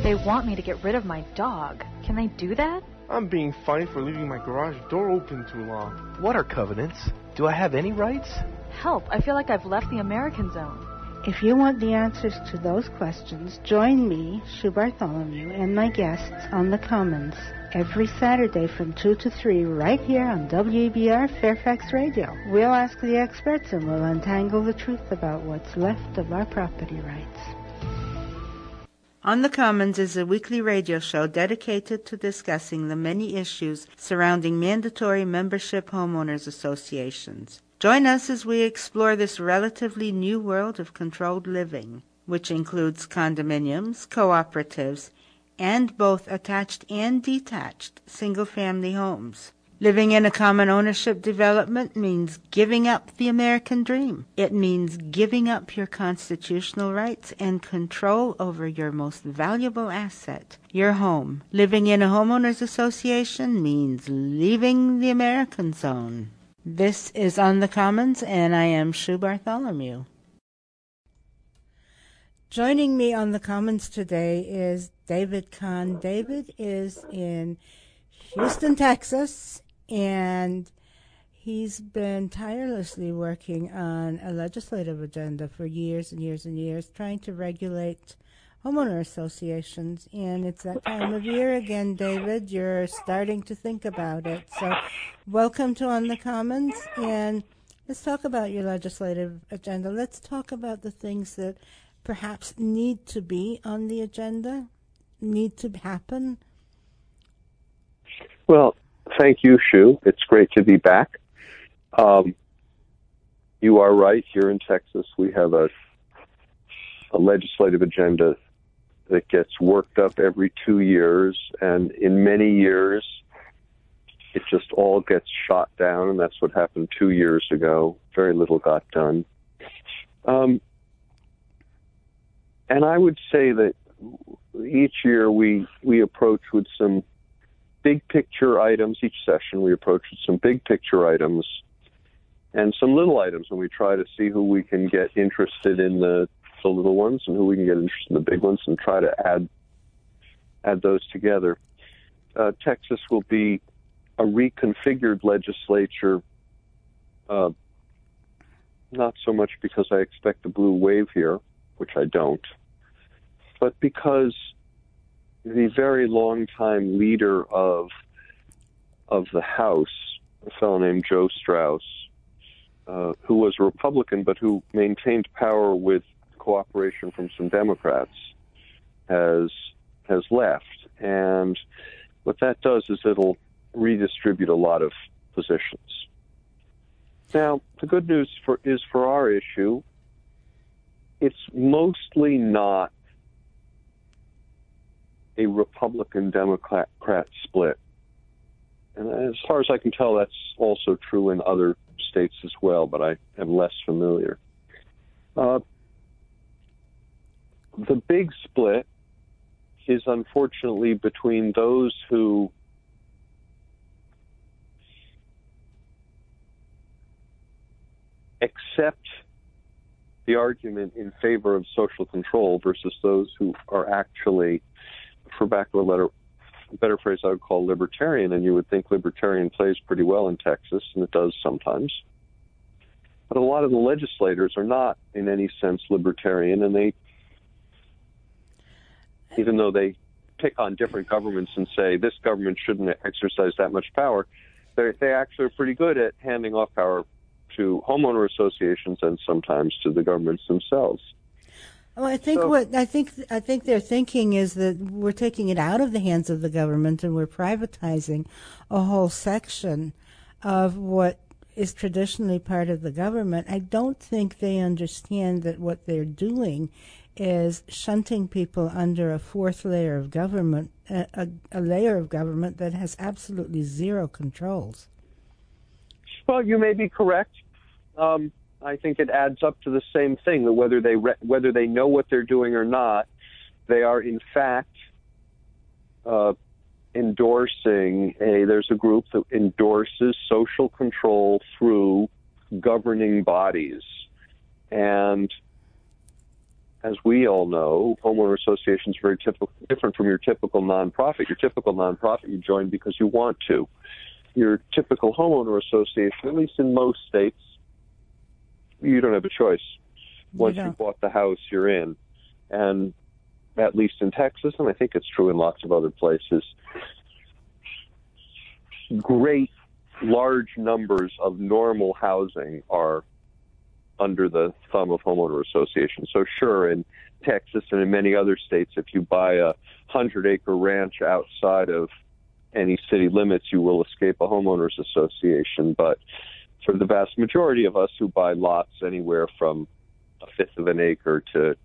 They want me to get rid of my dog. Can they do that? I'm being fined for leaving my garage door open too long. What are covenants? Do I have any rights? Help, I feel like I've left the American zone. If you want the answers to those questions, join me, Sue Bartholomew, and my guests on The Commons every Saturday from 2 to 3 right here on WEBR Fairfax Radio. We'll ask the experts and we'll untangle the truth about what's left of our property rights. On the Commons is a weekly radio show dedicated to discussing the many issues surrounding mandatory membership homeowners associations. Join us as we explore this relatively new world of controlled living, which includes condominiums, cooperatives, and both attached and detached single-family homes. Living in a common ownership development means giving up the American dream. It means giving up your constitutional rights and control over your most valuable asset, your home. Living in a homeowners association means leaving the American zone. This is On the Commons, and I am Sue Bartholomew. Joining me on the Commons today is David Kahn. David is in Houston, Texas, and he's been tirelessly working on a legislative agenda for years and years and years, trying to regulate homeowner associations. And it's that time of year again, David. You're starting to think about it. So welcome to On the Commons, and let's talk about your legislative agenda. Let's talk about the things that perhaps need to be on the agenda, need to happen. Well, thank you, Sue. It's great to be back. You are right. Here in Texas, we have a legislative agenda that gets worked up every 2 years, and in many years, it just all gets shot down, and that's what happened 2 years ago. Very little got done. And I would say that each year we approach with some big picture items. Each session we approach with some big picture items and some little items, and we try to see who we can get interested in the little ones and who we can get interested in the big ones, and try to add those together. Texas will be a reconfigured legislature, not so much because I expect a blue wave here, which I don't, but because the very long-time leader of the House, a fellow named Joe Strauss, who was a Republican but who maintained power with cooperation from some Democrats, has left. And what that does is it'll redistribute a lot of positions. Now, the good news is for our issue, it's mostly not a Republican-Democrat split. And as far as I can tell, that's also true in other states as well, but I am less familiar. The big split is unfortunately between those who accept the argument in favor of social control versus those who are actually, for lack of a better phrase, I would call libertarian, and you would think libertarian plays pretty well in Texas, and it does sometimes. But a lot of the legislators are not in any sense libertarian, and they, even though they pick on different governments and say this government shouldn't exercise that much power, they actually are pretty good at handing off power to homeowner associations and sometimes to the governments themselves. Well, I think I think their thinking is that we're taking it out of the hands of the government and we're privatizing a whole section of what is traditionally part of the government. I don't think they understand that what they're doing is shunting people under a fourth layer of government, a layer of government that has absolutely zero controls. Well, you may be correct. I think it adds up to the same thing, that whether they know what they're doing or not, they are in fact endorsing there's a group that endorses social control through governing bodies. And as we all know, homeowner associations are very different from your typical nonprofit. Your typical nonprofit you join because you want to. Your typical homeowner association, at least in most states, you don't have a choice. Once you've bought the house, you're in. And at least in Texas, and I think it's true in lots of other places, great large numbers of normal housing are under the thumb of homeowner associations. So sure, in Texas and in many other states, if you buy a 100-acre ranch outside of any city limits, you will escape a homeowners association. But for the vast majority of us who buy lots anywhere from a fifth of an acre to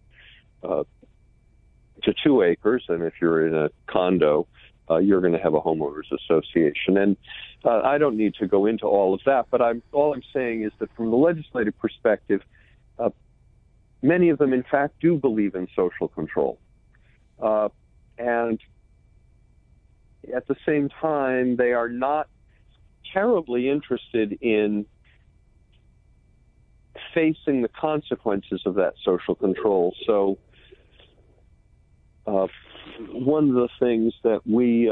2 acres, and if you're in a condo, you're going to have a homeowners association. And I don't need to go into all of that, but all I'm saying is that from the legislative perspective, many of them, in fact, do believe in social control. And at the same time, they are not terribly interested in facing the consequences of that social control. So one of the things that we've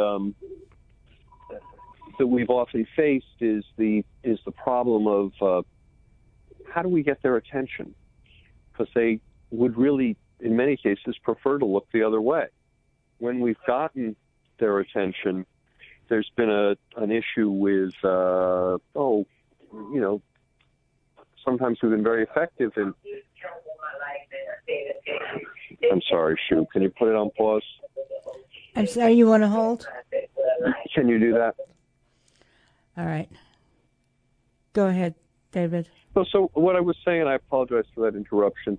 often faced is the problem of how do we get their attention? Because they would really, in many cases, prefer to look the other way. When we've gotten their attention, there's been an issue with sometimes we've been very effective in. I'm sorry, Shu. Can you put it on pause? I'm sorry, you want to hold? Can you do that? All right. Go ahead, David. So what I was saying, I apologize for that interruption.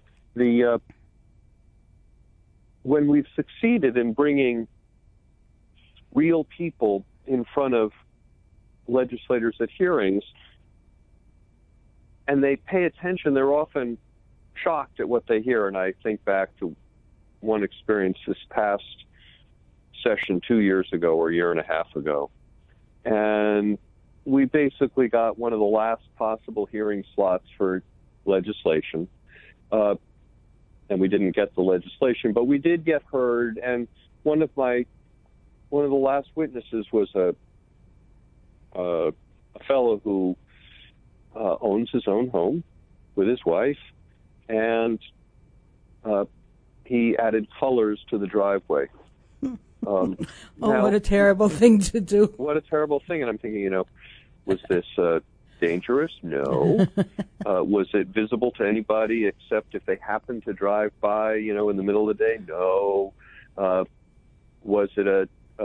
When we've succeeded in bringing real people in front of legislators at hearings, and they pay attention, they're often shocked at what they hear. And I think back to one experience this past session 2 years ago or a year and a half ago. And we basically got one of the last possible hearing slots for legislation. And we didn't get the legislation, but we did get heard. And one of the last witnesses was a fellow who owns his own home with his wife, and he added colors to the driveway. Now, what a terrible thing to do. What a terrible thing. And I'm thinking, was this dangerous? No. Was it visible to anybody except if they happened to drive by, in the middle of the day? No. Was it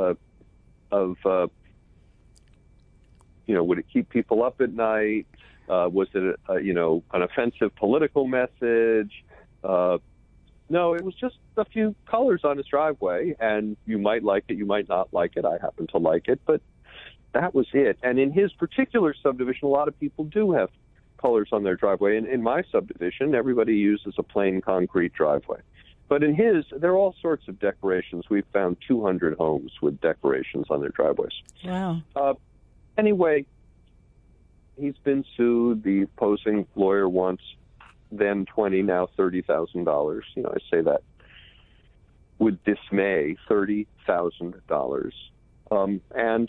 would it keep people up at night? Was it, an offensive political message? No, it was just a few colors on his driveway, and you might like it, you might not like it. I happen to like it, but that was it. And in his particular subdivision, a lot of people do have colors on their driveway. And in my subdivision, everybody uses a plain concrete driveway. But in his, there are all sorts of decorations. We've found 200 homes with decorations on their driveways. Wow. Anyway, he's been sued. The opposing lawyer wants then $20,000, now $30,000. I say that with dismay, $30,000. And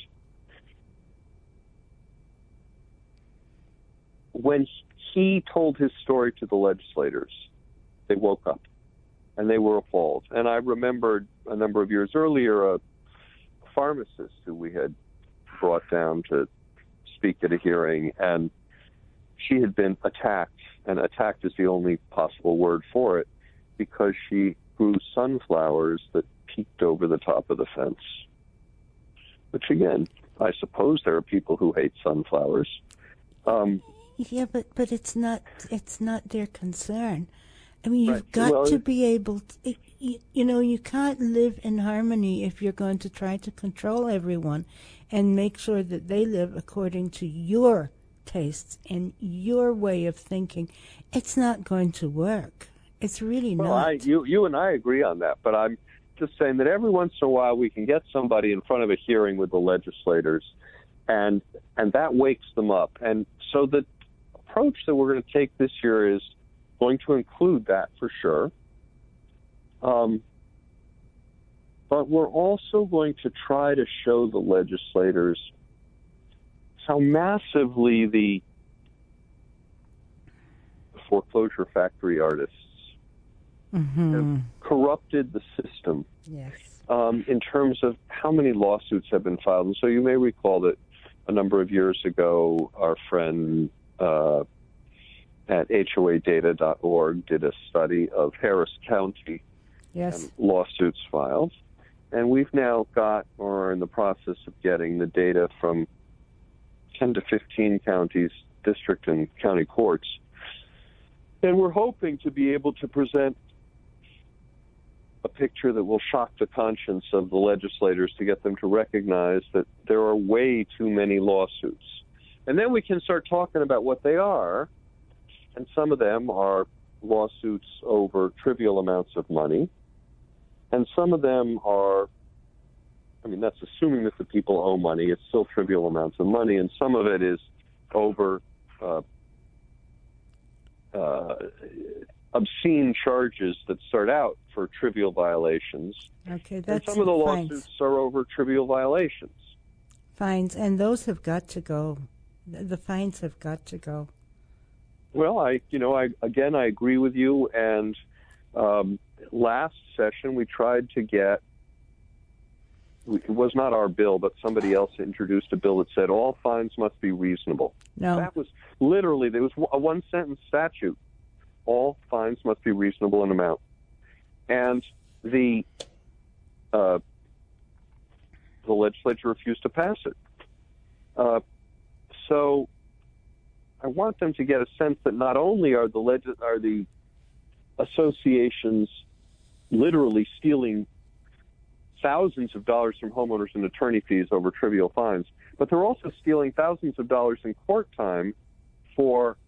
when he told his story to the legislators, they woke up and they were appalled. And I remembered a number of years earlier a pharmacist who we had brought down to speak at a hearing, and she had been attacked, and attacked is the only possible word for it, because she grew sunflowers that peeked over the top of the fence. Which, again, I suppose there are people who hate sunflowers. Yeah, but it's not their concern. I mean, you've got well, to be able to, you can't live in harmony if you're going to try to control everyone and make sure that they live according to your tastes and your way of thinking. It's not going to work. It's really not. You and I agree on that, but I'm just saying that every once in a while we can get somebody in front of a hearing with the legislators, and that wakes them up. And so the approach that we're going to take this year is going to include that for sure. But we're also going to try to show the legislators how massively the foreclosure factory artists have corrupted the system. Yes. In terms of how many lawsuits have been filed. And so you may recall that a number of years ago, our friend at HOAdata.org did a study of Harris County and lawsuits filed. And we've now got, or are in the process of getting, the data from 10 to 15 counties, district and county courts. And we're hoping to be able to present a picture that will shock the conscience of the legislators to get them to recognize that there are way too many lawsuits. And then we can start talking about what they are. And some of them are lawsuits over trivial amounts of money. And some of them are, I mean, that's assuming that the people owe money. It's still trivial amounts of money. And some of it is over obscene charges that start out for trivial violations. Okay, that's and some of the lawsuits are over trivial violations. Fines, and those have got to go. The fines have got to go. Well, I agree with you. And last session we tried to get, it was not our bill, but somebody else introduced a bill that said all fines must be reasonable. No. That was literally, there was a one-sentence statute. All fines must be reasonable in amount. And the legislature refused to pass it. So I want them to get a sense that not only are the associations literally stealing thousands of dollars from homeowners in attorney fees over trivial fines, but they're also stealing thousands of dollars in court time for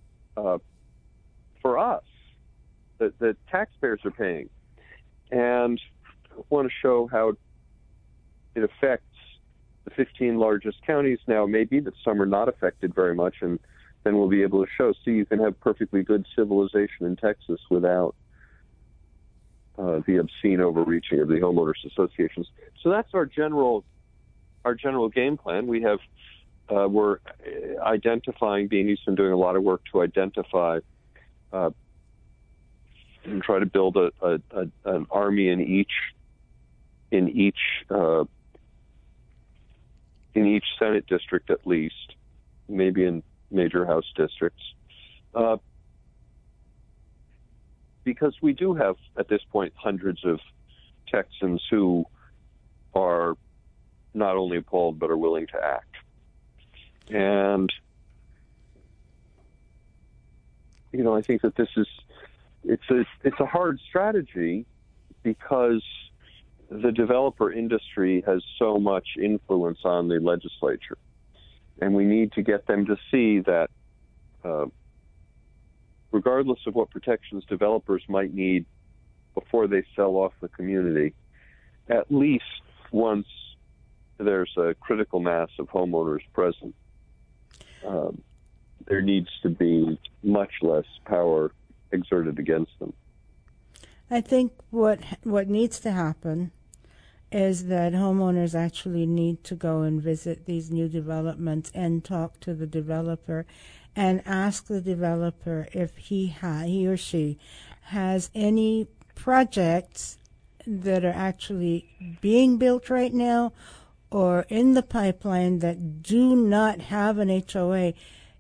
us that taxpayers are paying. And I want to show how it affects the 15 largest counties. Now, maybe that some are not affected very much, and then we'll be able to show, see, you can have perfectly good civilization in Texas without the obscene overreaching of the homeowners associations. So that's our general game plan. We have we're identifying. Beanie's been doing a lot of work to identify and try to build an army in each Senate district, at least, maybe in major House districts. Because we do have, at this point, hundreds of Texans who are not only appalled but are willing to act. And, I think that it's a hard strategy because the developer industry has so much influence on the legislature. And we need to get them to see that regardless of what protections developers might need before they sell off the community, at least once there's a critical mass of homeowners present, there needs to be much less power exerted against them. I think what needs to happen is that homeowners actually need to go and visit these new developments and talk to the developer and ask the developer if he or she has any projects that are actually being built right now or in the pipeline that do not have an HOA.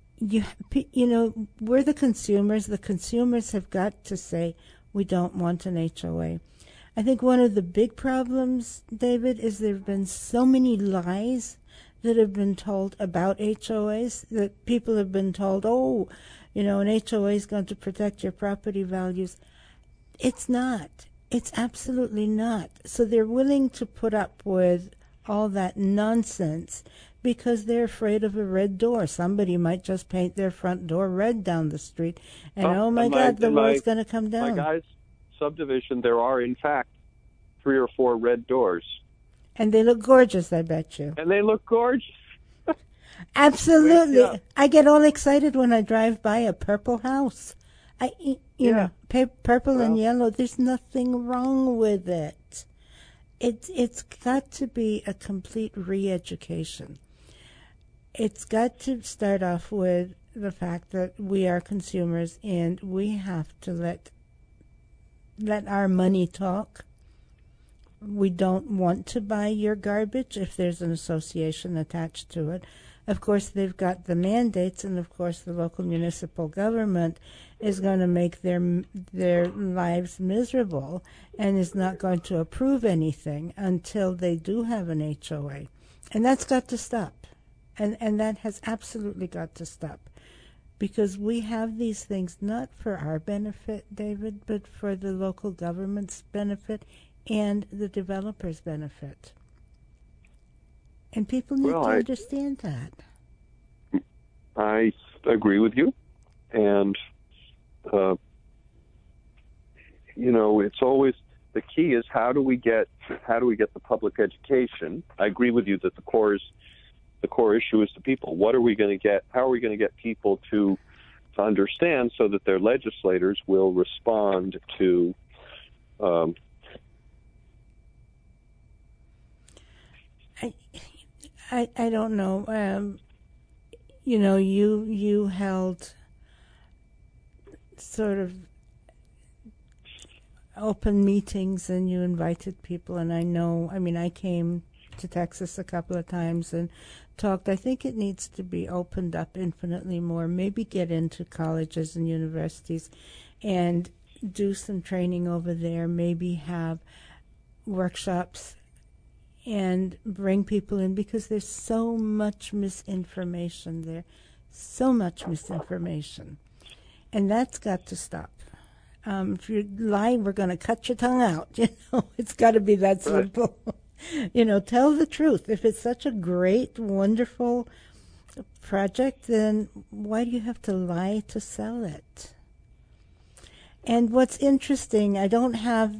We're the consumers. The consumers have got to say, we don't want an HOA. I think one of the big problems, David, is there have been so many lies that have been told about HOAs, that people have been told, an HOA is going to protect your property values. It's not. It's absolutely not. So they're willing to put up with all that nonsense because they're afraid of a red door. Somebody might just paint their front door red down the street, and God, the world's going to come down. My guy's subdivision, there are, in fact, 3 or 4 red doors. And they look gorgeous, I bet you. And they look gorgeous. Absolutely. Yeah. I get all excited when I drive by a purple house. You know, purple and yellow, there's nothing wrong with it. It's got to be a complete re-education. It's got to start off with the fact that we are consumers and we have to let our money talk. We don't want to buy your garbage if there's an association attached to it. Of course, they've got the mandates, and of course the local municipal government is going to make their lives miserable and is not going to approve anything until they do have an HOA. And that's got to stop. And that has absolutely got to stop. Because we have these things not for our benefit, David, but for the local government's benefit and the developer's benefit. And people need to understand that. I agree with you. And, you know, it's always, the key is how do we get the public education? I agree with you that the core issue is the people. What are we going to get? How are we going to get people to understand so that their legislators will respond to I don't know. You know, you held sort of open meetings and you invited people, and I came to Texas a couple of times and talked. I think it needs to be opened up infinitely more, maybe get into colleges and universities and do some training over there, maybe have workshops and bring people in, because there's so much misinformation there, so much misinformation. And that's got to stop. If you lie, we're going to cut your tongue out. You know, it's got to be that simple. You know, tell the truth. If it's such a great, wonderful project, then why do you have to lie to sell it? And what's interesting, I don't have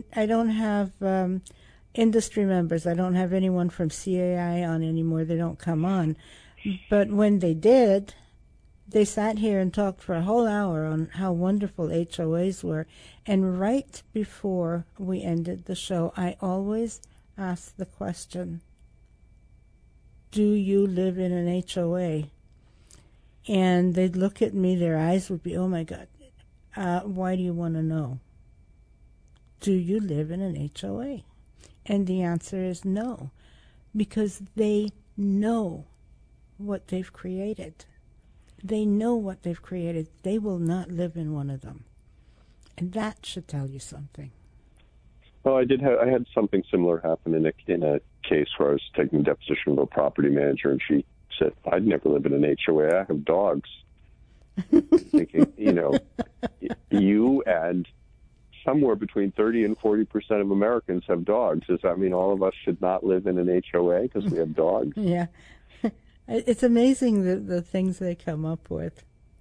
industry members. I don't have anyone from CAI on anymore. They don't come on. But when they did, they sat here and talked for a whole hour on how wonderful HOAs were. And right before we ended the show, I always ask the question, do you live in an HOA? And they'd look at me, their eyes would be, oh my God, why do you want to know? Do you live in an HOA? And the answer is no, because they know what they've created. They know what they've created. They will not live in one of them. And that should tell you something. Well, I had something similar happen in a case where I was taking a deposition of a property manager, and she said, I'd never live in an HOA. I have dogs. Thinking, you know, you and somewhere between 30 and 40% of Americans have dogs. Does that mean all of us should not live in an HOA because we have dogs? Yeah. It's amazing the things they come up with.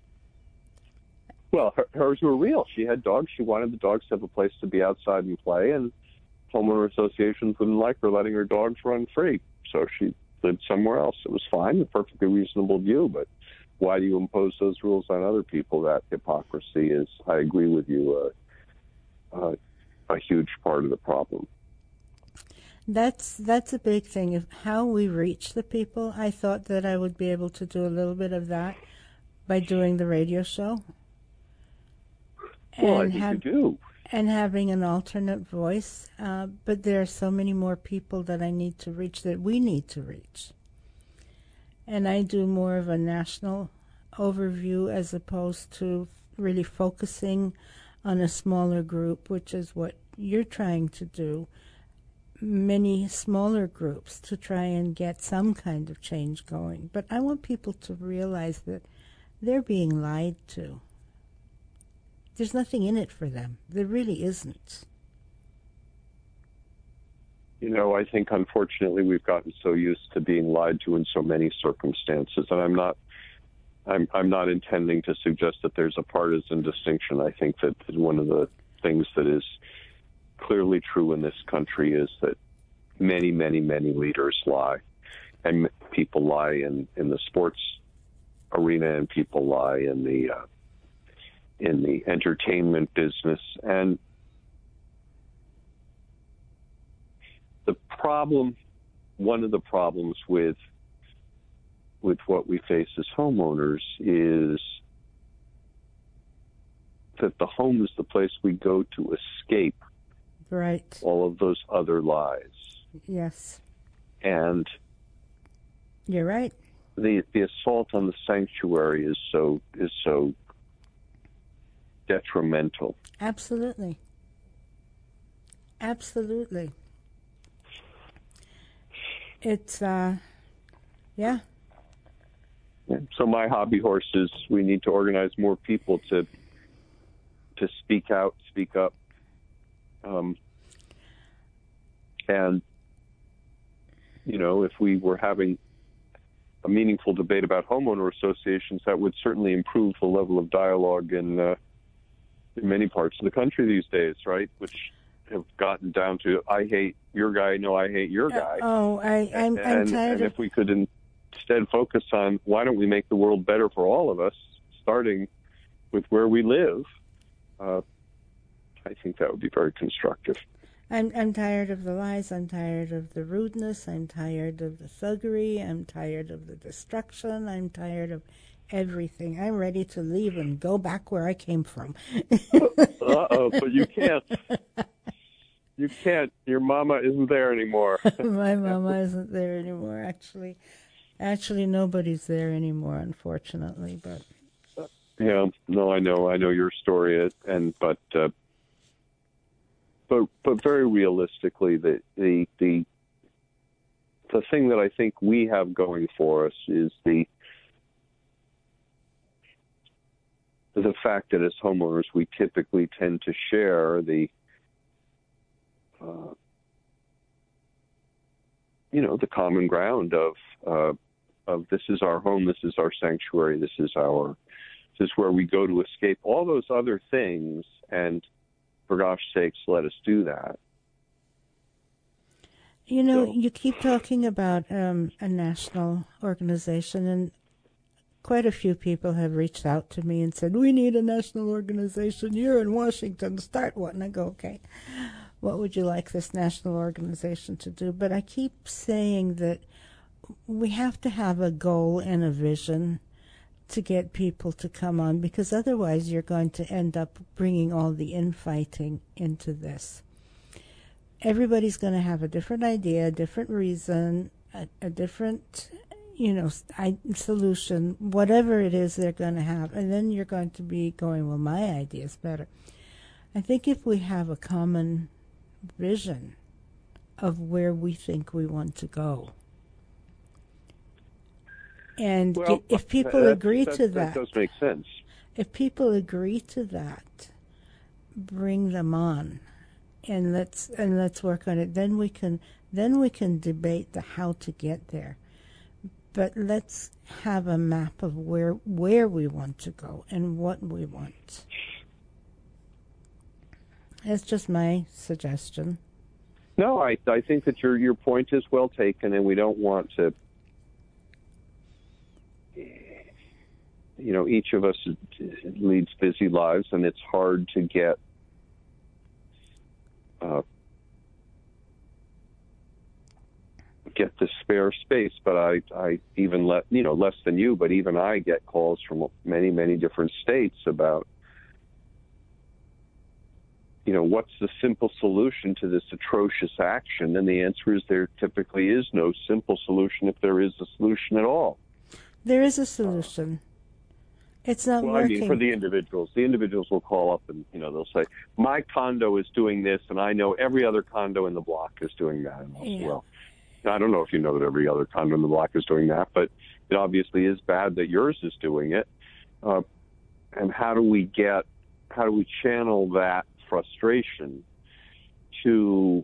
Well, hers were real. She had dogs. She wanted the dogs to have a place to be outside and play, and homeowner associations wouldn't like her letting her dogs run free. So she lived somewhere else. It was fine, a perfectly reasonable view, but why do you impose those rules on other people? That hypocrisy is, I agree with you, a huge part of the problem. That's a big thing of how we reach the people. I thought that I would be able to do a little bit of that by doing the radio show. Well, I think you do. And having an alternate voice. But there are so many more people that I need to reach, that we need to reach. And I do more of a national overview as opposed to really focusing on a smaller group, which is what you're trying to do. Many smaller groups to try and get some kind of change going. But I want people to realize that they're being lied to. There's nothing in it for them. There really isn't. You know, I think unfortunately we've gotten so used to being lied to in so many circumstances, and I'm not intending to suggest that there's a partisan distinction. I think that one of the things that is clearly true in this country is that many, many, many leaders lie, and people lie in the sports arena, and people lie in the in the entertainment business. And one of the problems with what we face as homeowners is that the home is the place we go to escape all of those other lies. Yes. And you're right. The assault on the sanctuary is so detrimental. Absolutely. Absolutely. It's yeah. So my hobby horse is we need to organize more people to speak out, speak up. And, you know, if we were having a meaningful debate about homeowner associations, that would certainly improve the level of dialogue in many parts of the country these days, right? Which have gotten down to, I hate your guy, no, I hate your guy. I'm tired and if we could instead focus on why don't we make the world better for all of us, starting with where we live, I think that would be very constructive. I'm tired of the lies. I'm tired of the rudeness. I'm tired of the thuggery. I'm tired of the destruction. I'm tired of everything. I'm ready to leave and go back where I came from. But you can't. You can't. Your mama isn't there anymore. My mama isn't there anymore. Actually, nobody's there anymore, unfortunately. But yeah, no, I know your story, but very realistically, the thing that I think we have going for us is the fact that as homeowners we typically tend to share the common ground of this is our home, this is our sanctuary, this is where we go to escape all those other things, and for gosh sakes, let us do that. You know, you keep talking about a national organization, and quite a few people have reached out to me and said, we need a national organization. You're in Washington, start one. And I go, okay, what would you like this national organization to do? But I keep saying that we have to have a goal and a vision to get people to come on, because otherwise you're going to end up bringing all the infighting into this. Everybody's going to have a different idea, a different reason, a different, solution, whatever it is they're going to have. And then you're going to be going, well, my idea is better. I think if we have a common vision of where we think we want to go, and if people agree to that, that does make sense. If people agree to that, bring them on, and let's work on it. Then we can debate the how to get there. But let's have a map of where we want to go and what we want. That's just my suggestion. No, I think that your point is well taken, and we don't want to. Each of us leads busy lives, and it's hard to get the spare space. But I even less than you, but even I get calls from many, many different states about, what's the simple solution to this atrocious action? And the answer is there typically is no simple solution, if there is a solution at all. There is a solution. It's not working. I mean, for the individuals will call up and, they'll say, my condo is doing this, and I know every other condo in the block is doing that. And I'll say, well, I don't know if you know that every other condo in the block is doing that, but it obviously is bad that yours is doing it. And how do we channel that frustration to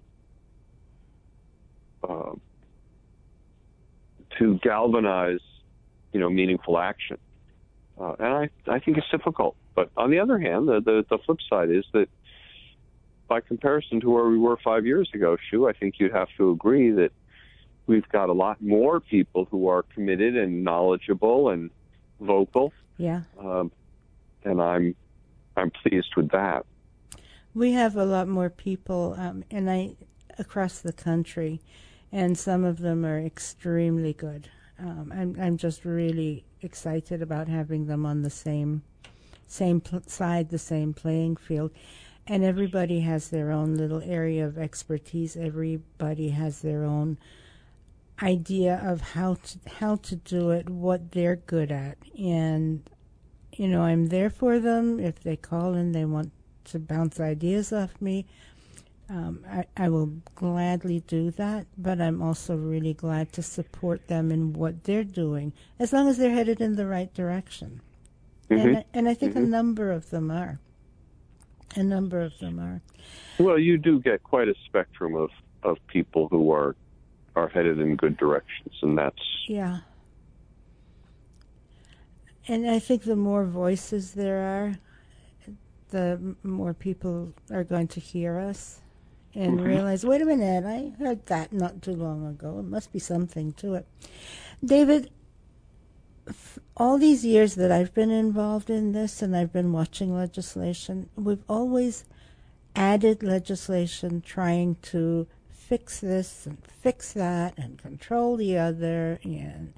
galvanize, meaningful action? And I think it's difficult. But on the other hand, the flip side is that by comparison to where we were 5 years ago, Shu, I think you'd have to agree that we've got a lot more people who are committed and knowledgeable and vocal. Yeah. And I'm I'm pleased with that. We have a lot more people, across the country, and some of them are extremely good. I'm just really excited about having them on the same side, the same playing field, and everybody has their own little area of expertise. Everybody has their own idea of how to do it, what they're good at, and I'm there for them if they call and they want to bounce ideas off me. I will gladly do that, but I'm also really glad to support them in what they're doing, as long as they're headed in the right direction. Mm-hmm. And I think a number of them are. Well, you do get quite a spectrum of people who are headed in good directions, and that's... Yeah. And I think the more voices there are, the more people are going to hear us and realize, wait a minute, I heard that not too long ago. It must be something to it. David, all these years that I've been involved in this and I've been watching legislation, we've always added legislation trying to fix this and fix that and control the other, and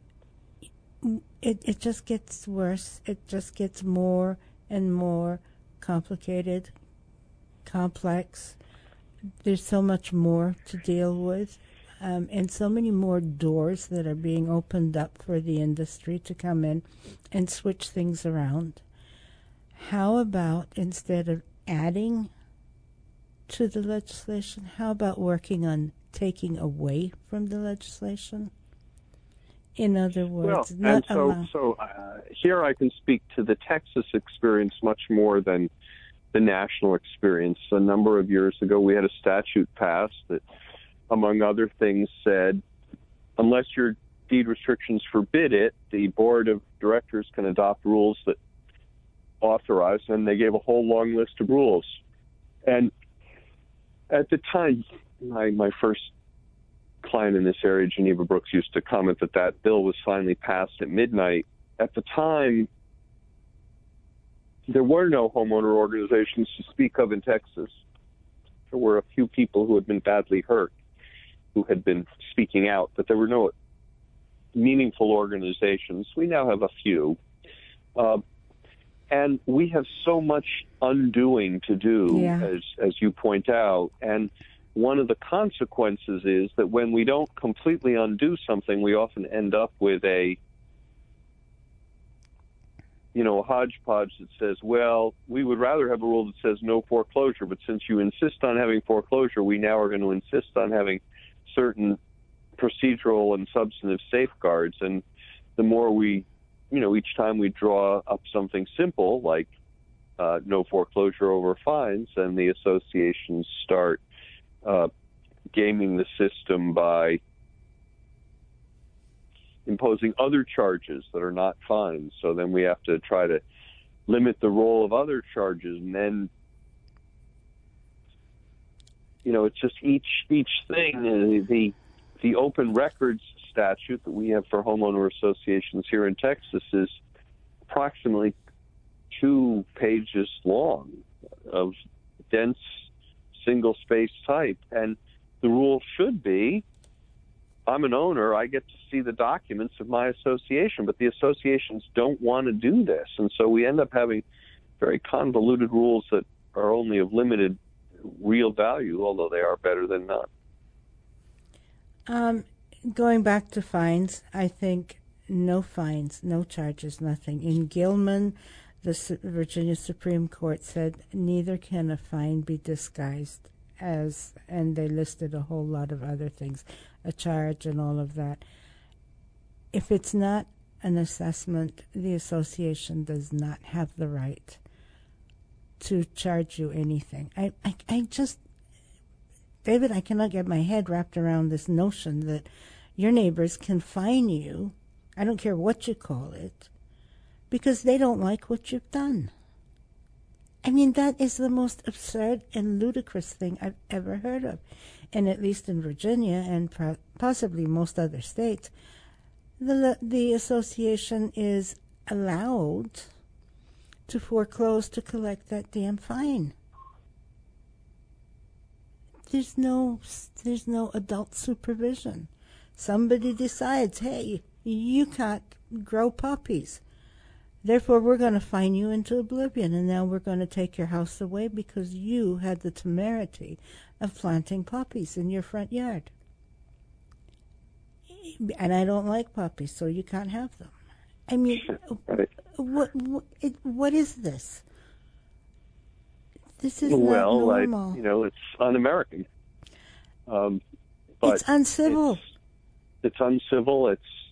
it just gets worse. It just gets more and more complicated, complex. There's so much more to deal with, and so many more doors that are being opened up for the industry to come in and switch things around. How about, instead of adding to the legislation, how about working on taking away from the legislation? In other words, here I can speak to the Texas experience much more than the national experience. A number of years ago, we had a statute passed that, among other things, said, unless your deed restrictions forbid it, the board of directors can adopt rules that authorize, and they gave a whole long list of rules. And at the time, my first client in this area, Geneva Brooks, used to comment that bill was finally passed at midnight. At the time, there were no homeowner organizations to speak of in Texas. There were a few people who had been badly hurt who had been speaking out, but there were no meaningful organizations. We now have a few. And we have so much undoing to do, as you point out. And one of the consequences is that when we don't completely undo something, we often end up with a hodgepodge that says, well, we would rather have a rule that says no foreclosure, but since you insist on having foreclosure, we now are going to insist on having certain procedural and substantive safeguards. And the more we, each time we draw up something simple like no foreclosure over fines, and the associations start gaming the system by imposing other charges that are not fines. So then we have to try to limit the role of other charges, and then it's just each thing. The open records statute that we have for homeowner associations here in Texas is approximately 2 pages long of dense single space type, and the rule should be, I'm an owner, I get to see the documents of my association, but the associations don't want to do this, and so we end up having very convoluted rules that are only of limited real value, although they are better than none. Going back to fines, I think no fines, no charges, nothing. In Gilman, the Virginia Supreme Court said neither can a fine be disguised as, and they listed a whole lot of other things, a charge and all of that. If it's not an assessment, the association does not have the right to charge you anything. I just, David, I cannot get my head wrapped around this notion that your neighbors can fine you, I don't care what you call it, because they don't like what you've done. I mean, that is the most absurd and ludicrous thing I've ever heard of. And at least in Virginia and possibly most other states, the association is allowed to foreclose to collect that damn fine. There's no adult supervision. Somebody decides, hey, you can't grow puppies. Therefore, we're going to fine you into oblivion, and now we're going to take your house away because you had the temerity of planting puppies in your front yard. And I don't like puppies, so you can't have them. I mean, right. What is this? This is not normal. It's un-American. But it's uncivil. It's uncivil.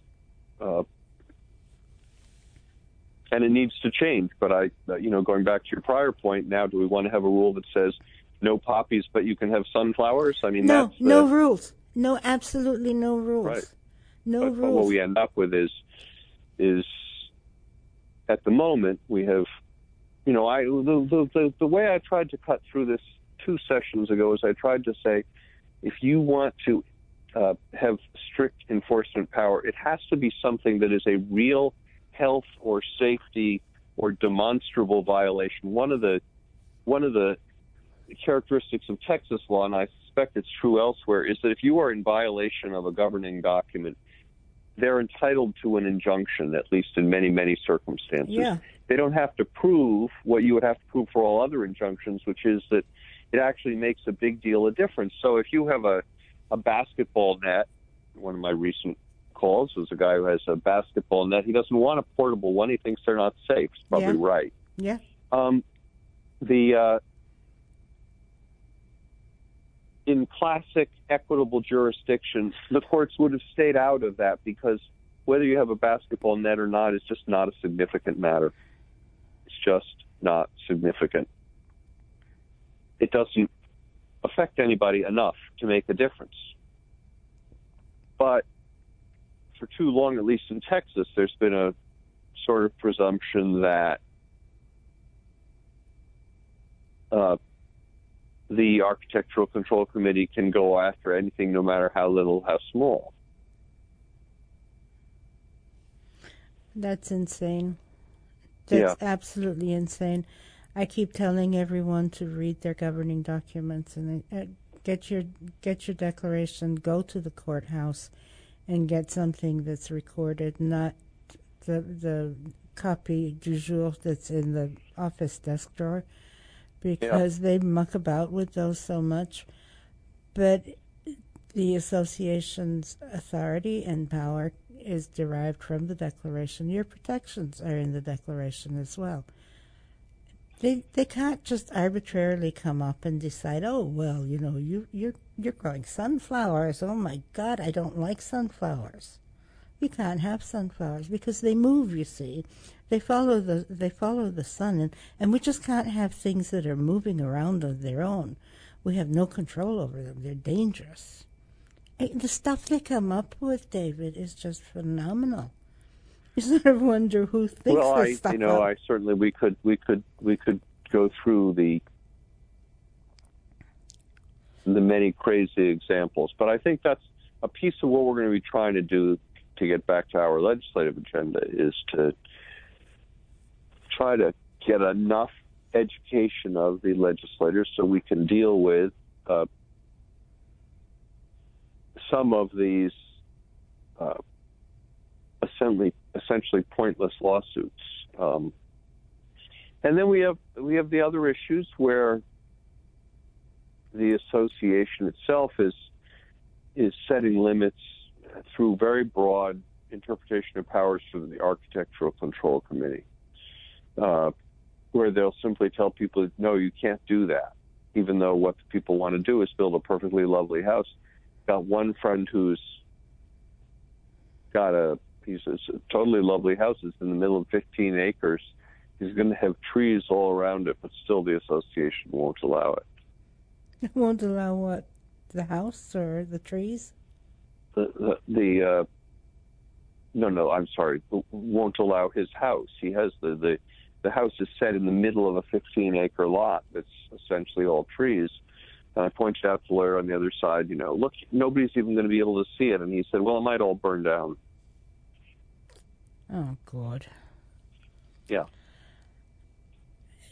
And it needs to change. But going back to your prior point, now do we want to have a rule that says no poppies, but you can have sunflowers? I mean, no rules. No, absolutely no rules. Right. No rules. But what we end up with is at the moment we have, the way I tried to cut through this 2 sessions ago is I tried to say, if you want to have strict enforcement power, it has to be something that is a real health or safety or demonstrable violation. One of the characteristics of Texas law, and I suspect it's true elsewhere, is that if you are in violation of a governing document, they're entitled to an injunction, at least in many, many circumstances. Yeah. They don't have to prove what you would have to prove for all other injunctions, which is that it actually makes a big deal of difference. So if you have a basketball net, one of my recent calls was a guy who has a basketball net. He doesn't want a portable one. He thinks they're not safe. He's probably right. Yeah. In classic equitable jurisdictions, the courts would have stayed out of that because whether you have a basketball net or not is just not a significant matter. It's just not significant. It doesn't affect anybody enough to make a difference. But for too long, at least in Texas, there's been a sort of presumption that the Architectural Control Committee can go after anything, no matter how little, how small. That's insane. That's absolutely insane. I keep telling everyone to read their governing documents and get your declaration. Go to the courthouse and get something that's recorded, not the copy du jour that's in the office desk drawer, because they muck about with those so much. But the association's authority and power is derived from the Declaration. Your protections are in the Declaration as well. They can't just arbitrarily come up and decide, oh well, you're growing sunflowers. Oh my God, I don't like sunflowers. You can't have sunflowers because they move. You see, they follow the sun, and we just can't have things that are moving around on their own. We have no control over them. They're dangerous. The stuff they come up with, David, is just phenomenal. You sort of wonder who thinks this stuff up. I certainly we could go through the many crazy examples, but I think that's a piece of what we're going to be trying to do to get back to our legislative agenda, is to try to get enough education of the legislators so we can deal with some of these essentially pointless lawsuits. And then we have the other issues where the association itself is setting limits through very broad interpretation of powers from the Architectural Control Committee, where they'll simply tell people, no, you can't do that, even though what the people want to do is build a perfectly lovely house. Got one friend who's got a totally lovely house. It's in the middle of 15 acres. He's going to have trees all around it, but still the association won't allow it. It won't allow what? The house or the trees? No, I'm sorry. Won't allow his house. He has the house is set in the middle of a 15-acre lot that's essentially all trees. And I pointed out to the lawyer on the other side, look, nobody's even going to be able to see it. And he said, well, it might all burn down. Oh, God. Yeah.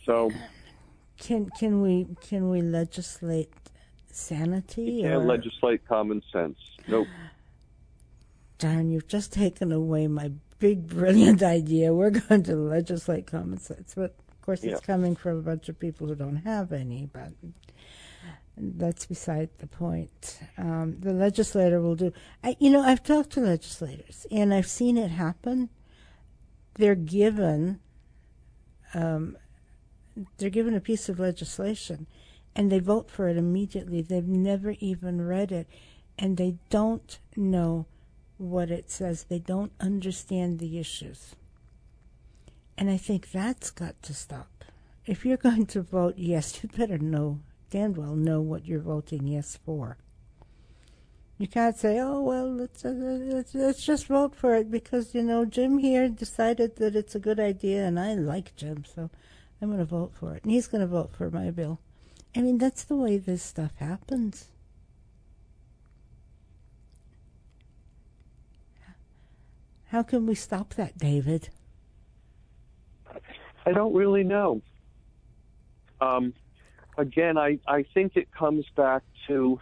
So can we legislate sanity? you can't legislate common sense. Nope. Darn, you've just taken away my big, brilliant idea. We're going to legislate common sense. But, of course, it's coming from a bunch of people who don't have any, but that's beside the point. The legislator will do... I've talked to legislators, and I've seen it happen. They're given a piece of legislation, and they vote for it immediately. They've never even read it, and they don't know what it says. They don't understand the issues. And I think that's got to stop. If you're going to vote yes, you better damn well know what you're voting yes for. You can't say, oh, well, let's just vote for it because, Jim here decided that it's a good idea, and I like Jim, so I'm going to vote for it. And he's going to vote for my bill. I mean, that's the way this stuff happens. How can we stop that, David? I don't really know. Again, I think it comes back to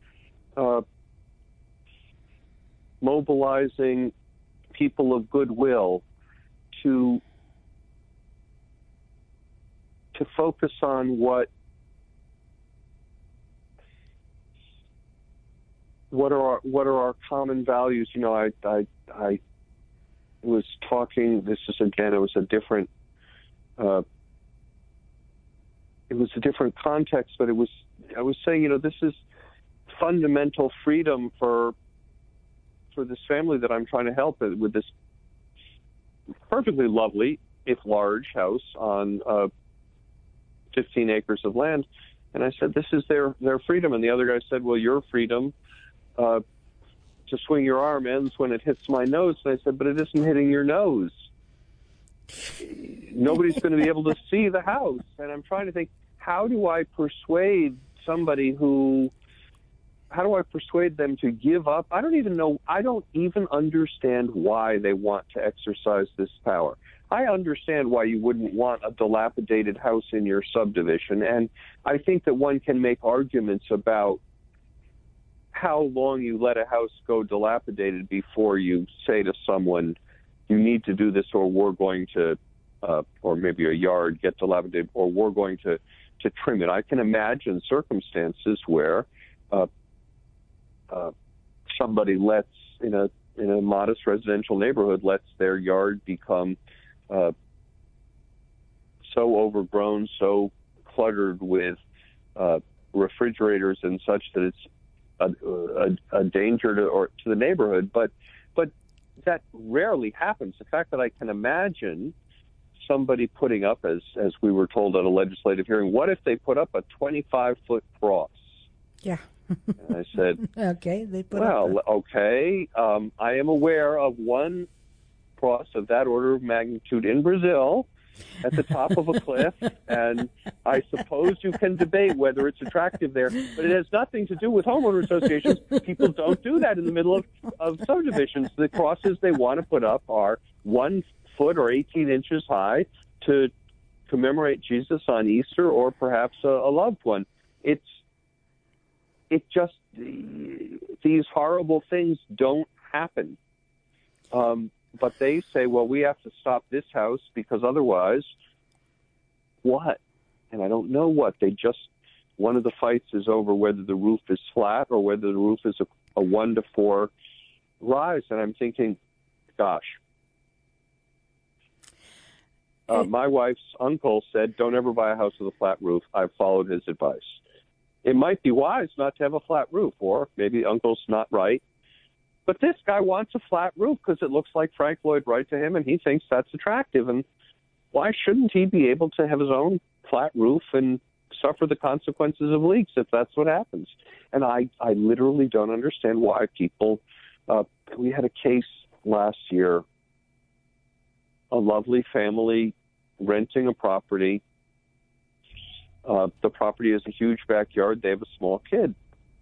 mobilizing people of goodwill to focus on what are our common values. I was talking. This is again. It was a different context, but I was saying, this is fundamental freedom for this family that I'm trying to help with this perfectly lovely, if large, house on 15 acres of land. And I said, this is their freedom. And the other guy said, well, your freedom to swing your arm ends when it hits my nose. And I said, but it isn't hitting your nose. Nobody's going to be able to see the house. And I'm trying to think, how do I persuade them to give up? I don't even understand why they want to exercise this power. I understand why you wouldn't want a dilapidated house in your subdivision, and I think that one can make arguments about how long you let a house go dilapidated before you say to someone, you need to do this, or we're going to, or maybe a yard get dilapidated, or we're going to trim it. I can imagine circumstances where somebody lets, in a modest residential neighborhood, lets their yard become so overgrown, so cluttered with refrigerators and such that it's a danger to the neighborhood. But that rarely happens. The fact that I can imagine somebody putting up, as we were told at a legislative hearing, what if they put up a 25-foot cross? Yeah. And I said, okay, they put well, okay. I am aware of one cross of that order of magnitude in Brazil at the top of a cliff, and I suppose you can debate whether it's attractive there, but it has nothing to do with homeowner associations. People don't do that in the middle of subdivisions. The crosses they want to put up are 1 foot or 18 inches high to commemorate Jesus on Easter, or perhaps a loved one. These horrible things don't happen. But they say, well, we have to stop this house because otherwise, what? And I don't know what. One of the fights is over whether the roof is flat or whether the roof is a 1 to 4 rise. And I'm thinking, gosh. My wife's uncle said, don't ever buy a house with a flat roof. I've followed his advice. It might be wise not to have a flat roof, or maybe uncle's not right. But this guy wants a flat roof because it looks like Frank Lloyd Wright to him, and he thinks that's attractive. And why shouldn't he be able to have his own flat roof and suffer the consequences of leaks if that's what happens? And I literally don't understand why people we had a case last year, a lovely family renting a property. The property has a huge backyard. They have a small kid.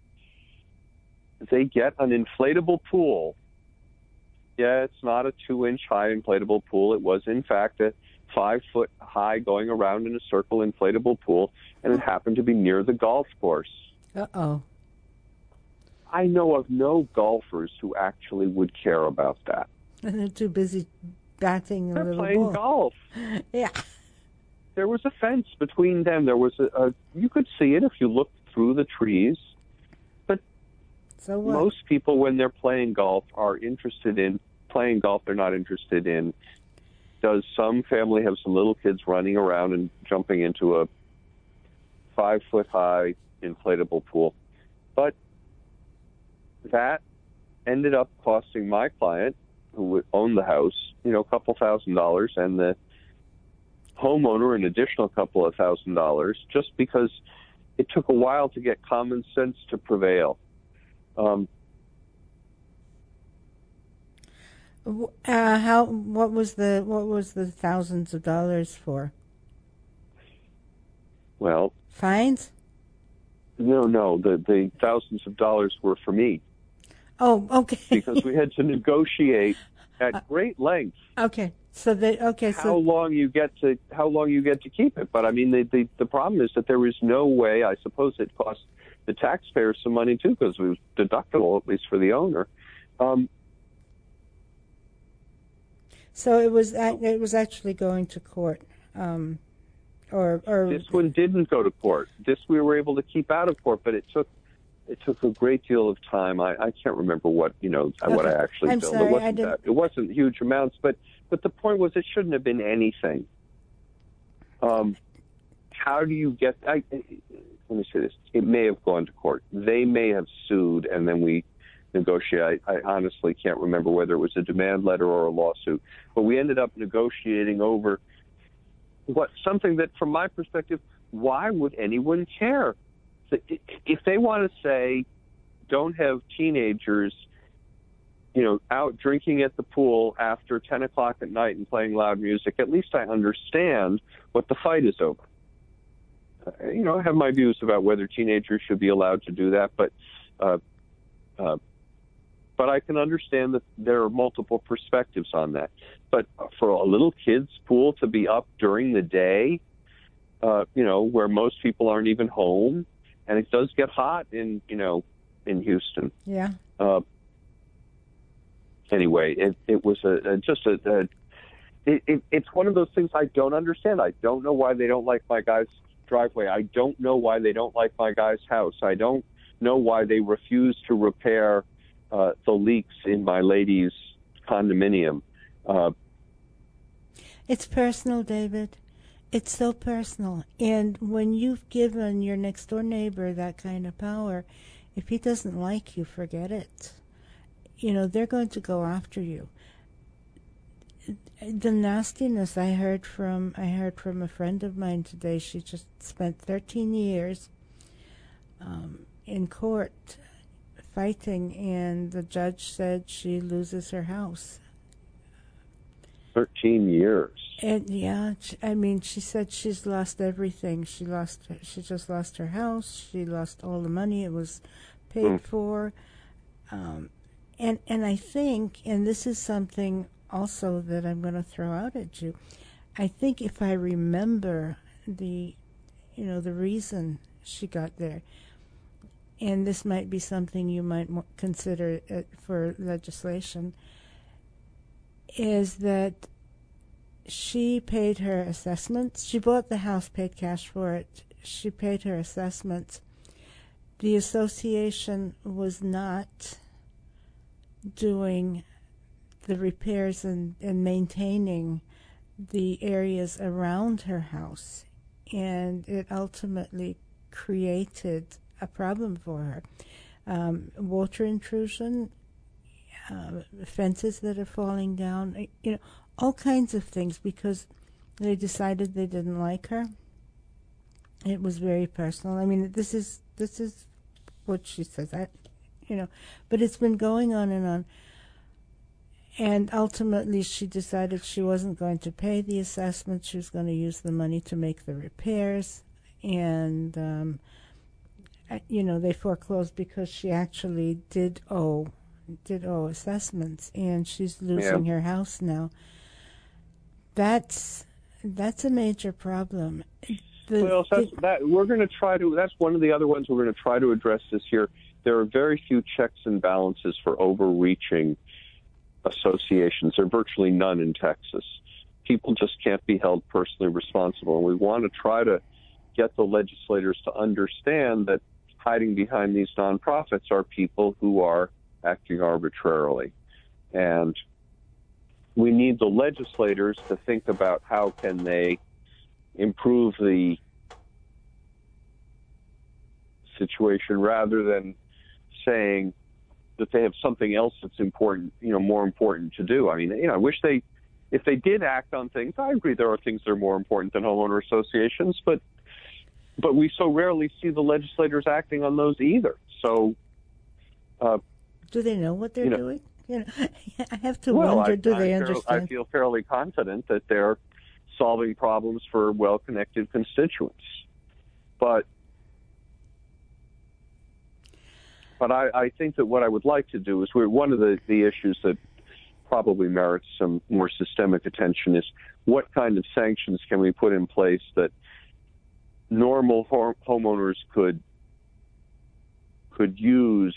They get an inflatable pool. Yeah, it's not a 2-inch high inflatable pool. It was, in fact, a 5 foot high, going around in a circle inflatable pool, and it happened to be near the golf course. Uh-oh. I know of no golfers who actually would care about that. And they're too busy batting a They're little playing ball. golf. Yeah. There was a fence between them. There was you could see it if you looked through the trees. But So what? most people, when they're playing golf, are interested in playing golf. They're not interested in, does some family have some little kids running around and jumping into a 5 foot high inflatable pool? But that ended up costing my client, who owned the house, a couple $1,000s, and the homeowner an additional couple of $1,000, just because it took a while to get common sense to prevail. What was the thousands of dollars for? Well, Fines? no, the thousands of dollars were for me, Oh, okay. because we had to negotiate at great length Okay. how long you get to keep it. But I mean, the problem is that there is no way. I suppose it cost the taxpayers some money too, because it was deductible, at least for the owner. So it was actually going to court, or This one didn't go to court. This we were able to keep out of court, but it took a great deal of time. I can't remember what what I actually I'm billed. sorry, It wasn't huge amounts, but the point was it shouldn't have been anything. How do you get? Let me say this: it may have gone to court. They may have sued, and then we negotiate. I honestly can't remember whether it was a demand letter or a lawsuit, but we ended up negotiating over something that, from my perspective, why would anyone care? If they want to say, don't have teenagers, out drinking at the pool after 10 o'clock at night and playing loud music, at least I understand what the fight is over. I have my views about whether teenagers should be allowed to do that, but I can understand that there are multiple perspectives on that. But for a little kid's pool to be up during the day, where most people aren't even home, and it does get hot in Houston. yeah. Anyway, it was it's one of those things I don't understand. I don't know why they don't like my guy's driveway. I don't know why they don't like my guy's house. I don't know why they refuse to repair the leaks in my lady's condominium. It's personal, David. It's so personal. And when you've given your next door neighbor that kind of power, if he doesn't like you, forget it. They're going to go after you. The nastiness I heard from a friend of mine today. She just spent 13 years in court fighting, and the judge said she loses her house. 13 years. And yeah, she said she's lost everything. She just lost her house. She lost all the money it was paid for. And I think, and this is something also that I'm going to throw out at you, I think if I remember the reason she got there, and this might be something you might consider for legislation, is that she paid her assessments. She bought the house, paid cash for it. She paid her assessments. The association was not doing the repairs and maintaining the areas around her house, and it ultimately created a problem for her. Water intrusion, fences that are falling down, all kinds of things, because they decided they didn't like her. It was very personal. I mean, this is what she says. But it's been going on and on. And ultimately, she decided she wasn't going to pay the assessment. She was going to use the money to make the repairs. And, they foreclosed because she actually did owe assessments. And she's losing her house now. That's That's a major problem. Well, we're going to try to. That's one of the other ones we're going to try to address this year. There are very few checks and balances for overreaching associations. There are virtually none in Texas. People just can't be held personally responsible, and we want to try to get the legislators to understand that hiding behind these nonprofits are people who are acting arbitrarily, and we need the legislators to think about how can they improve the situation rather than saying that they have something else that's important, more important to do. I mean, I wish if they did act on things, I agree there are things that are more important than homeowner associations, but we so rarely see the legislators acting on those either. So, do they know what they're doing? I have to wonder, do they understand? I feel fairly confident that they're solving problems for well-connected constituents. But I think that what I would like to do is one of the issues that probably merits some more systemic attention is what kind of sanctions can we put in place that normal homeowners could use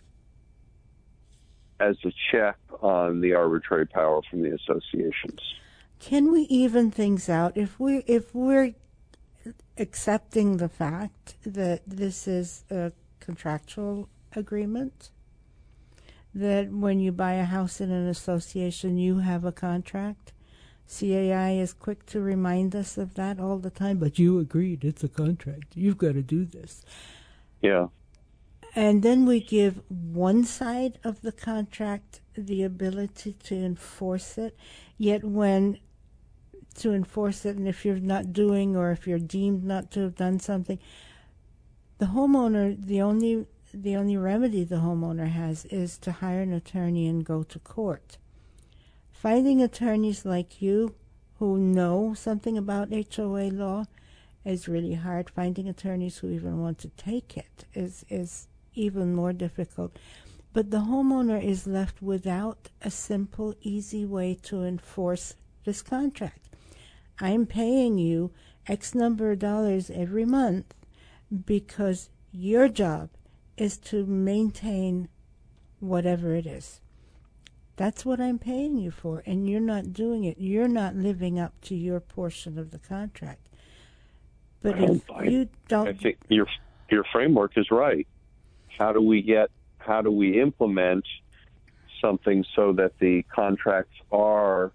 as a check on the arbitrary power from the associations. Can we even things out if we're accepting the fact that this is a contractual agreement, that when you buy a house in an association you have a contract? CAI is quick to remind us of that all the time, but you agreed, it's a contract, you've got to do this. Yeah. And then we give one side of the contract the ability to enforce it, yet when to enforce it, and if you're not doing, or if you're deemed not to have done something, the homeowner, the only remedy the homeowner has is to hire an attorney and go to court. Finding attorneys like you who know something about HOA law is really hard. Finding attorneys who even want to take it is even more difficult. But the homeowner is left without a simple, easy way to enforce this contract. I'm paying you X number of dollars every month because your job is to maintain whatever it is. That's what I'm paying you for, and you're not doing it. You're not living up to your portion of the contract. But if you don't... I think your framework is right. How do we implement something so that the contracts are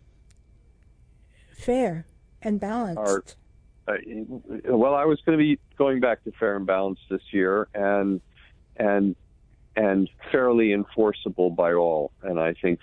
fair and balanced? Well, I was going to be going back to fair and balanced this year, and fairly enforceable by all. And I think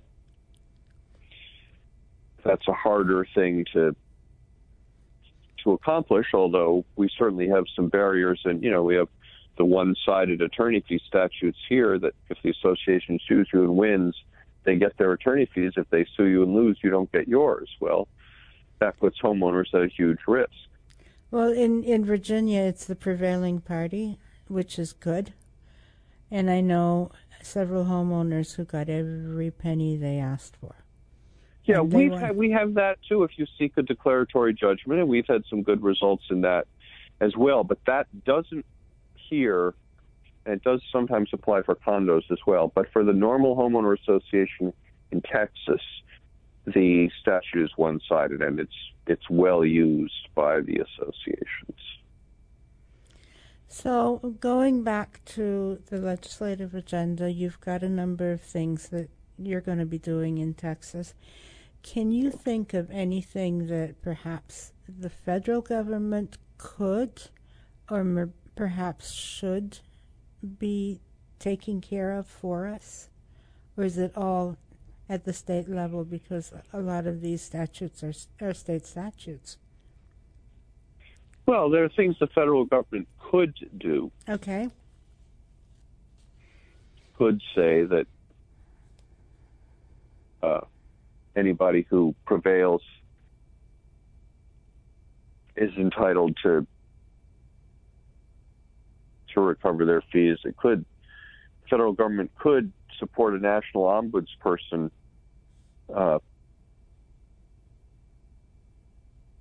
that's a harder thing to accomplish, although we certainly have some barriers. And, we have the one-sided attorney fee statutes here that if the association sues you and wins, they get their attorney fees. If they sue you and lose, you don't get yours. Well, that puts homeowners at a huge risk. Well, in Virginia, it's the prevailing party, which is good. And I know several homeowners who got every penny they asked for. Yeah, we have that too if you seek a declaratory judgment, and we've had some good results in that as well. But that doesn't here, and it does sometimes apply for condos as well, but for the normal homeowner association in Texas, the statute is one-sided, and it's well used by the associations. So going back to the legislative agenda, you've got a number of things that you're going to be doing in Texas. Can you think of anything that perhaps the federal government could or perhaps should be taking care of for us? Or is it all at the state level, because a lot of these statutes are state statutes? Well, there are things the federal government could do. Okay. Could say that anybody who prevails is entitled to recover their fees. Federal government could support a national ombudsperson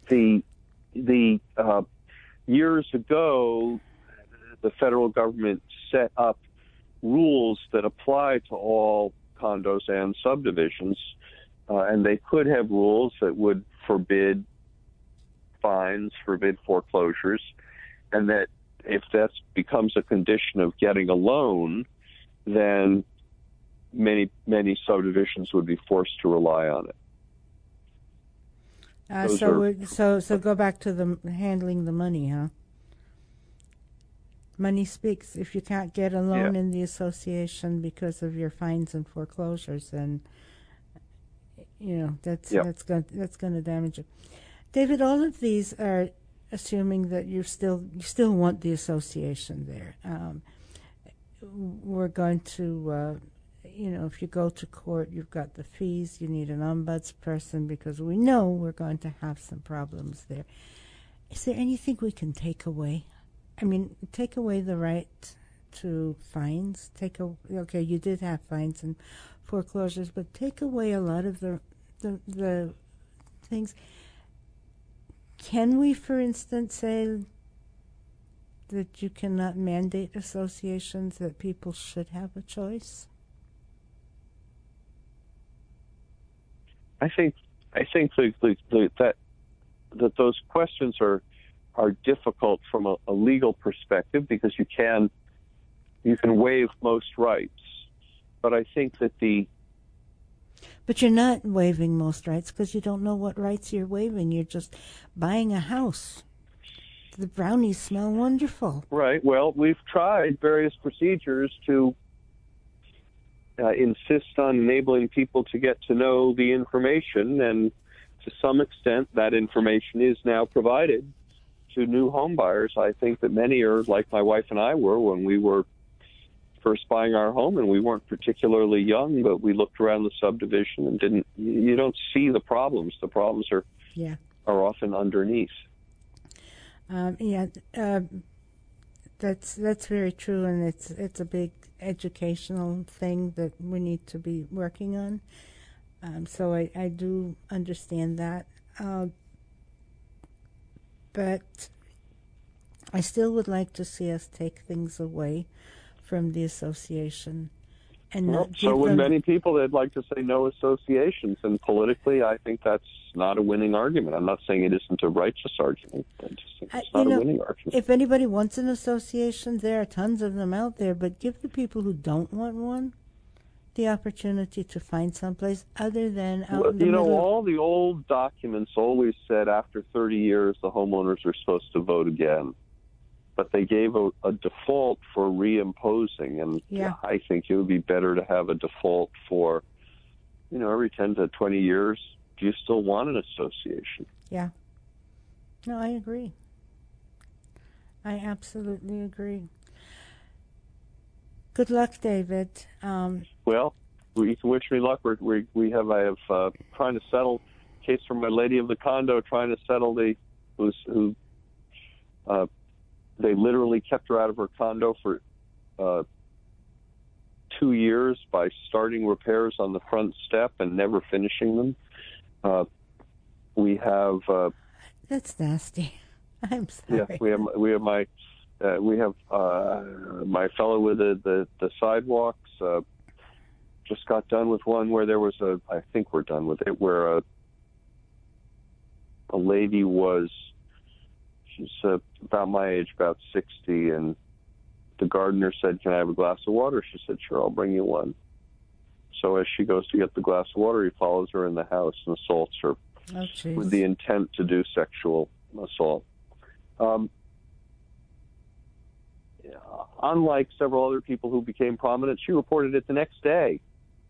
the years ago, the federal government set up rules that apply to all condos and subdivisions, and they could have rules that would forbid fines, forbid foreclosures, and that if that becomes a condition of getting a loan, then many subdivisions would be forced to rely on it. So go back to the handling the money, huh? Money speaks. If you can't get a loan in the association because of your fines and foreclosures, then that's going to damage it. David, all of these are assuming that you still want the association there. We're going to, if you go to court, you've got the fees. You need an ombudsperson because we know we're going to have some problems there. Is there anything we can take away? I mean, take away the right to fines. Okay, you did have fines and foreclosures, but take away a lot of the things. Can we, for instance, say that you cannot mandate associations, that people should have a choice? I think that those questions are difficult from a legal perspective because you can waive most rights, but I think that But you're not waiving most rights because you don't know what rights you're waiving. You're just buying a house. The brownies smell wonderful. Right. Well, we've tried various procedures to insist on enabling people to get to know the information, and to some extent that information is now provided to new home buyers. I think that many are like my wife and I were when we were first buying our home, and we weren't particularly young, but we looked around the subdivision and you don't see the problems. The problems are often underneath. That's very true, and it's a big educational thing that we need to be working on. So I do understand that, but I still would like to see us take things away from the association. And so would many people. They'd like to say no associations, and politically I think that's not a winning argument. I'm not saying it isn't a righteous argument. I just think it's not a winning argument. If anybody wants an association, there are tons of them out there, but give the people who don't want one the opportunity to find someplace other than out in the middle. All the old documents always said after 30 years the homeowners are supposed to vote again. But they gave a default for reimposing, and I think it would be better to have a default for, every 10 to 20 years. Do you still want an association? Yeah. No, I agree. I absolutely agree. Good luck, David. Well, you can wish me luck. I have trying to settle a case for my lady of the condo, trying to settle they literally kept her out of her condo for 2 years by starting repairs on the front step and never finishing them. We have that's nasty. I'm sorry. Yeah, we have my fellow with the sidewalks. Just got done with one where there was I think we're done with it, where a lady was. She's about my age, about 60, and the gardener said, "Can I have a glass of water?" She said, "Sure, I'll bring you one." So as she goes to get the glass of water, he follows her in the house and assaults her with the intent to do sexual assault. Unlike several other people who became prominent, she reported it the next day.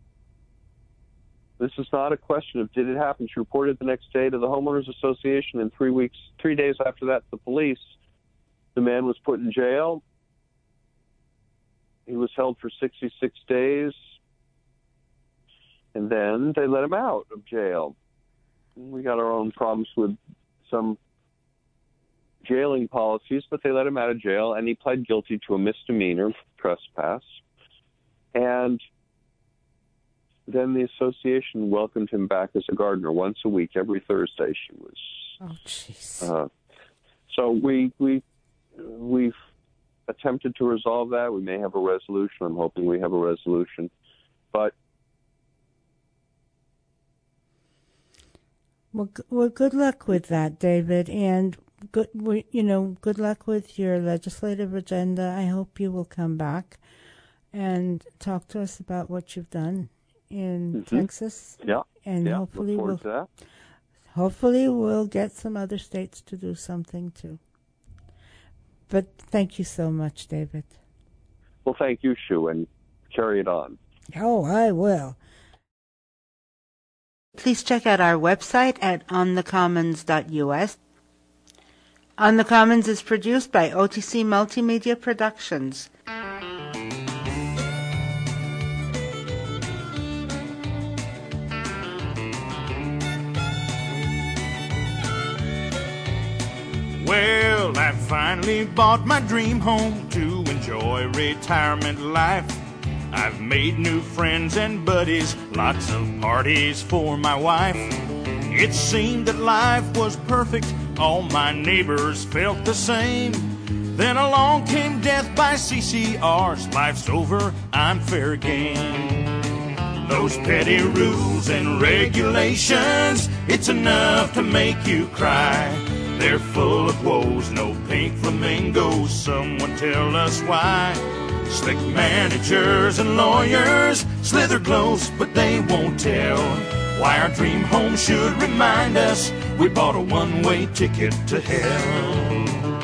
This is not a question of did it happen. She reported the next day to the homeowners association, and 3 days after that to the police. The man was put in jail. He was held for 66 days, and then they let him out of jail. We got our own problems with some jailing policies, but they let him out of jail, and he pled guilty to a misdemeanor trespass. And then the association welcomed him back as a gardener once a week, every Thursday. She was Oh, jeez. So we've attempted to resolve that. We may have a resolution. I'm hoping we have a resolution. But well, good luck with that, David, and good luck with your legislative agenda. I hope you will come back and talk to us about what you've done in Texas. Yeah, and hopefully we'll get some other states to do something too. But thank you so much, David. Well, thank you, Shu, and carry it on. Oh, I will. Please check out our website at onthecommons.us. On the Commons is produced by OTC Multimedia Productions. Well, I finally bought my dream home to enjoy retirement life. I've made new friends and buddies, lots of parties for my wife. It seemed that life was perfect, all my neighbors felt the same. Then along came death by CCRs, life's over, I'm fair game. Those petty rules and regulations, it's enough to make you cry. They're full of woes, no pink flamingos, someone tell us why. Slick managers and lawyers slither close, but they won't tell why our dream home should remind us we bought a one-way ticket to hell.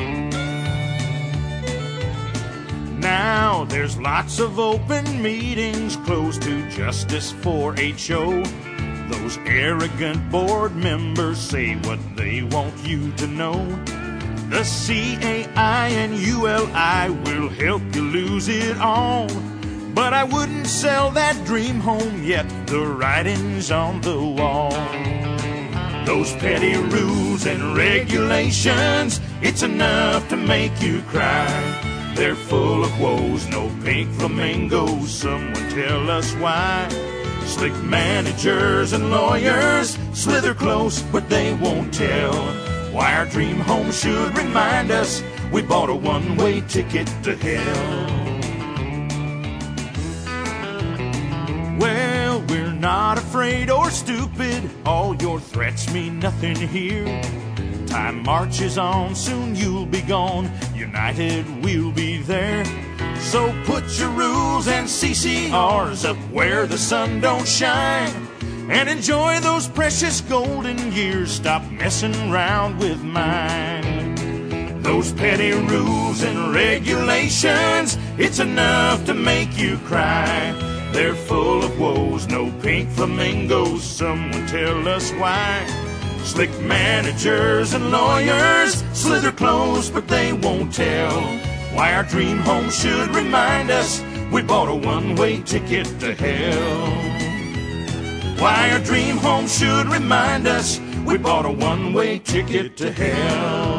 Now there's lots of open meetings closed to justice for HO. Those arrogant board members say what they want you to know. The CAI and ULI will help you lose it all. But I wouldn't sell that dream home yet, the writing's on the wall. Those petty rules and regulations, it's enough to make you cry. They're full of woes, no pink flamingos, someone tell us why. Slick managers and lawyers slither close, but they won't tell why our dream home should remind us we bought a one-way ticket to hell. Well, we're not afraid or stupid, all your threats mean nothing here. Time marches on, soon you'll be gone, united we'll be there. So put your rules and CCRs up where the sun don't shine, and enjoy those precious golden years, stop messing around with mine. Those petty rules and regulations, it's enough to make you cry. They're full of woes, no pink flamingos, someone tell us why. Slick managers and lawyers slither close, but they won't tell why our dream home should remind us we bought a one-way ticket to hell. Why our dream home should remind us we bought a one-way ticket to hell.